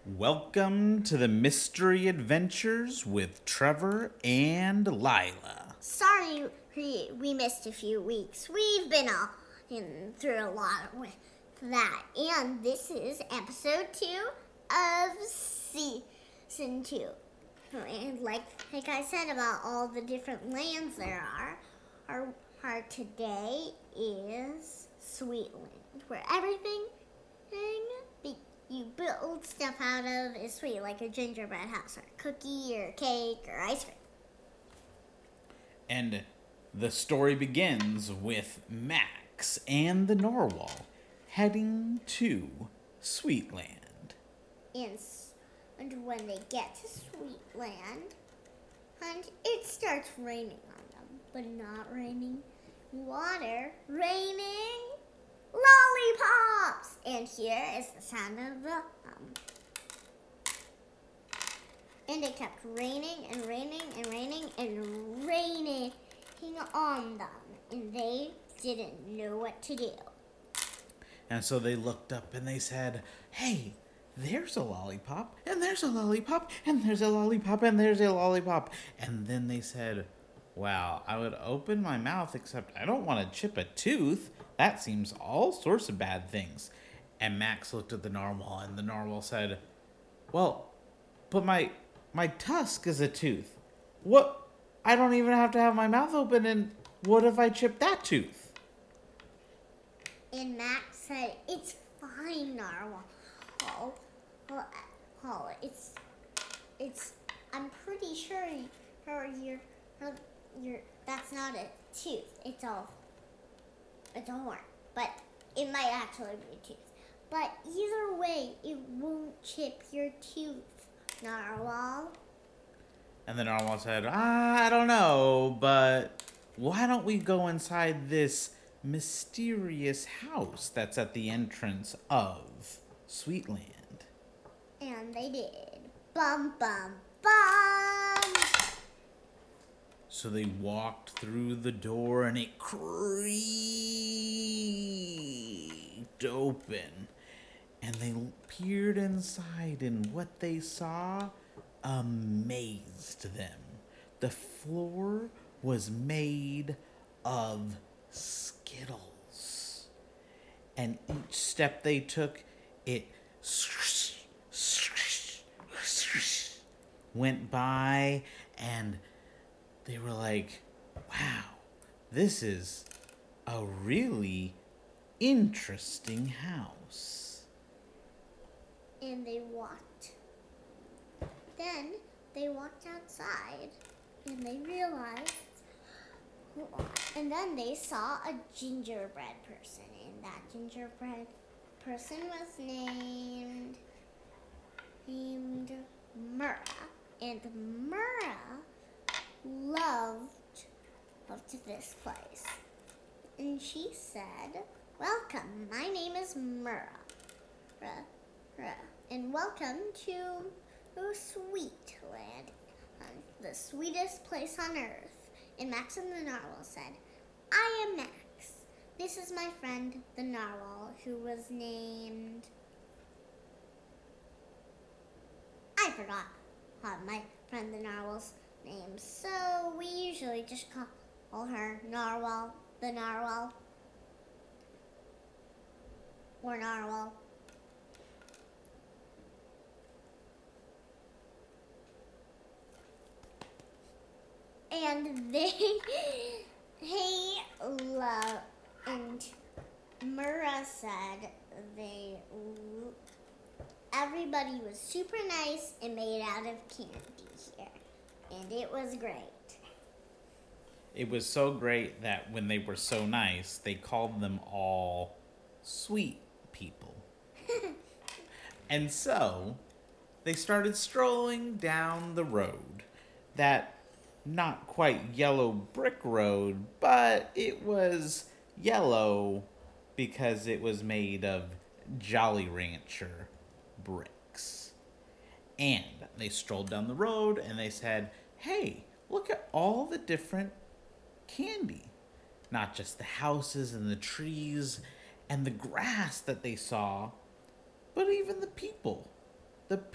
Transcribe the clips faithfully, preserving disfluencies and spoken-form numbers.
Welcome to the Mystery Adventures with Trevor and Lila. Sorry we, we missed a few weeks. We've been all in, through a lot with that. And this is episode two of season two. And like, like I said about all the different lands there are, our, our today is Sweetland, where everything be, you build stuff out of is sweet, like a gingerbread house, or a cookie, or cake, or ice cream. And the story begins with Max and the Narwhal heading to Sweetland. And, and when they get to Sweetland, and it starts raining on them, but not raining water, raining lollipops! And here is the sound of the um. And it kept raining and raining and raining and raining on them. And they didn't know what to do. And so they looked up and they said, hey, there's a lollipop, and there's a lollipop, and there's a lollipop, and there's a lollipop. And then they said, wow, I would open my mouth, except I don't want to chip a tooth. That seems all sorts of bad things. And Max looked at the narwhal, and the narwhal said, well, but my my tusk is a tooth. What? I don't even have to have my mouth open, and what if I chip that tooth? And Max said, it's fine, narwhal. Oh, oh, oh, it's, it's, I'm pretty sure you're, you're, you're, that's not a tooth. It's a, it's a horn. But it might actually be a tooth. But either way, it won't chip your tooth, narwhal. And the narwhal said, ah, I don't know, but why don't we go inside this mysterious house that's at the entrance of Sweetland? And they did. Bum, bum, bum! So they walked through the door and it creaked open. And they peered inside, and what they saw amazed them. The floor was made of Skittles. And each step they took, it went by, and they were like, wow, this is a really interesting house. And they walked. Then they walked outside, and they realized, and then they saw a gingerbread person, and that gingerbread person was named, named Myrrah. And Myrrah loved, loved this place. And she said, welcome, my name is Myrrah. Myrrah. And welcome to Sweetland, the sweetest place on earth. And Max and the Narwhal said, I am Max. This is my friend, the Narwhal, who was named... I forgot uh, my friend the Narwhal's name. So we usually just call her Narwhal, the Narwhal, or Narwhal. And they, they love, and Myrrah said they, everybody was super nice and made out of candy here. And it was great. It was so great that when they were so nice, they called them all sweet people. And so, they started strolling down the road. That not quite yellow brick road, but it was yellow because it was made of Jolly Rancher bricks. And they strolled down the road and they said, hey, look at all the different candy. Not just the houses and the trees and the grass that they saw, but even the people. The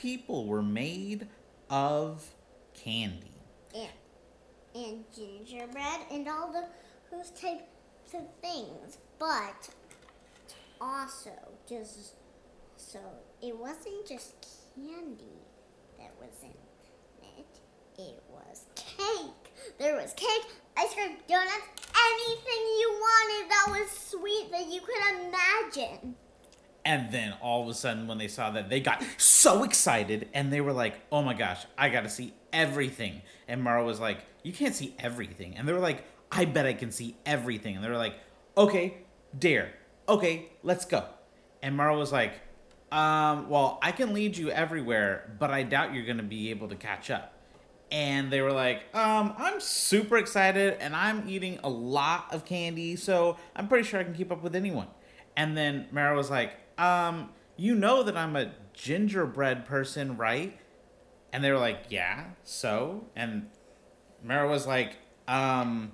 people were made of candy. And, and gingerbread and all the, those types of things. But also, just so it wasn't just candy that was in it. It was cake. There was cake, ice cream, donuts, anything you wanted that was sweet that you could imagine. And then all of a sudden, when they saw that, they got so excited and they were like, oh my gosh, I got to see everything. And Mara was like, you can't see everything. And they were like, I bet I can see everything. And they were like, okay, dare. Okay, let's go. And Mara was like, um, well, I can lead you everywhere, but I doubt you're going to be able to catch up. And they were like, um, I'm super excited and I'm eating a lot of candy, so I'm pretty sure I can keep up with anyone. And then Mara was like, um, you know that I'm a gingerbread person, right? And they were like, yeah, so? And Mara was like, um,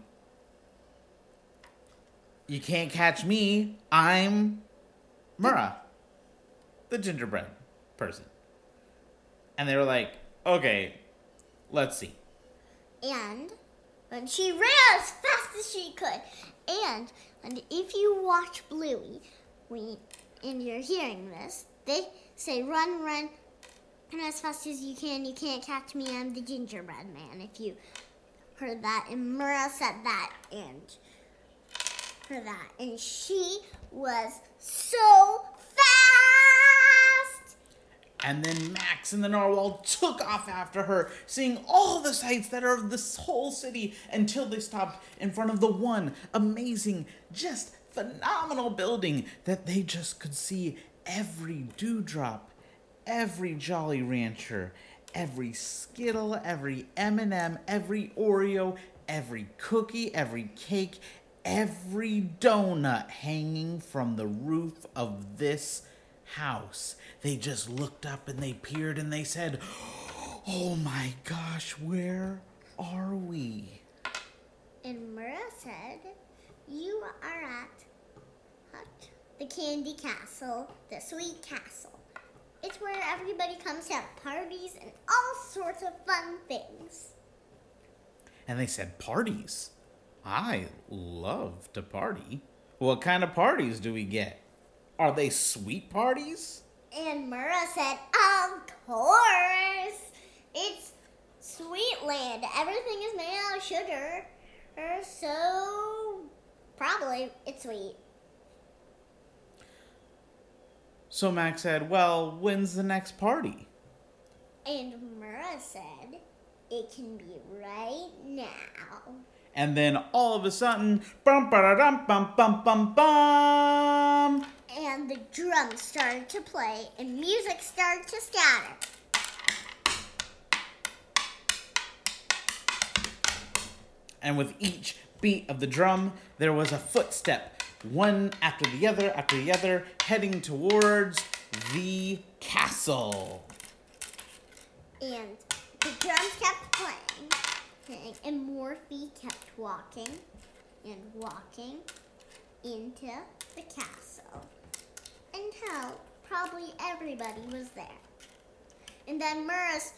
you can't catch me. I'm Mara, the gingerbread person. And they were like, okay, let's see. And when she ran as fast as she could. And, and if you watch Bluey, we, and you're hearing this, they say, run, run, run as fast as you can. You can't catch me. I'm the gingerbread man. If you heard that. And Mara said that. And for that. And she was so fast. And then Max and the narwhal took off after her, seeing all the sights that are of this whole city, until they stopped in front of the one amazing, just phenomenal building that they just could see every dewdrop, every Jolly Rancher, every Skittle, every M and M, every Oreo, every cookie, every cake, every donut hanging from the roof of this house. They just looked up and they peered and they said, oh my gosh, where are we? And Mara said, you are at what? The Candy Castle, the Sweet Castle. It's where everybody comes to have parties and all sorts of fun things. And they said, parties? I love to party. What kind of parties do we get? Are they sweet parties? And Mara said, of course. It's Sweetland. Everything is made out of sugar. So probably it's sweet. So Max said, well, when's the next party? And Mara said, it can be right now. And then all of a sudden, bum ba dum bum bum bum bum. And the drums started to play and music started to scatter. And with each beat of the drum, there was a footstep, one after the other after the other, heading towards the castle. And the drums kept playing, and Morphe kept walking and walking into the castle until probably everybody was there. And then Mura's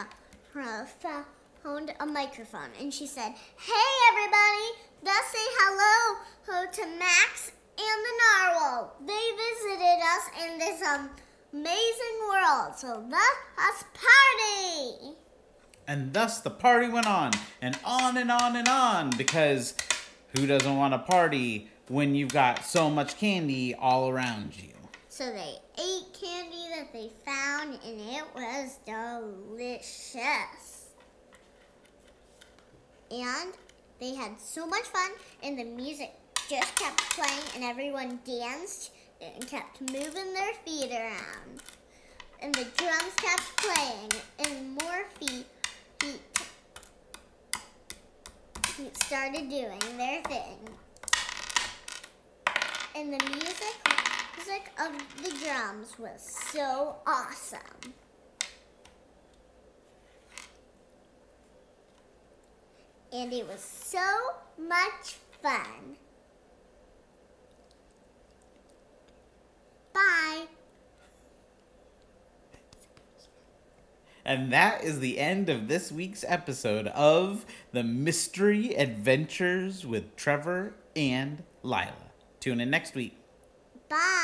found a microphone and she said, hey everybody, let's say hello to Max and the narwhal. They visited us in this um, amazing world, so let us party. And thus the party went on, and on and on and on, because who doesn't want to party when you've got so much candy all around you? So they ate candy that they found, and it was delicious. And they had so much fun, and the music just kept playing, and everyone danced and kept moving their feet around. And the drums kept playing, and more feet, feet, feet started doing their thing. And the music, music of the drums was so awesome. And it was so much fun. Bye. And that is the end of this week's episode of The Mystery Adventures with Trevor and Lila. Tune in next week. Bye.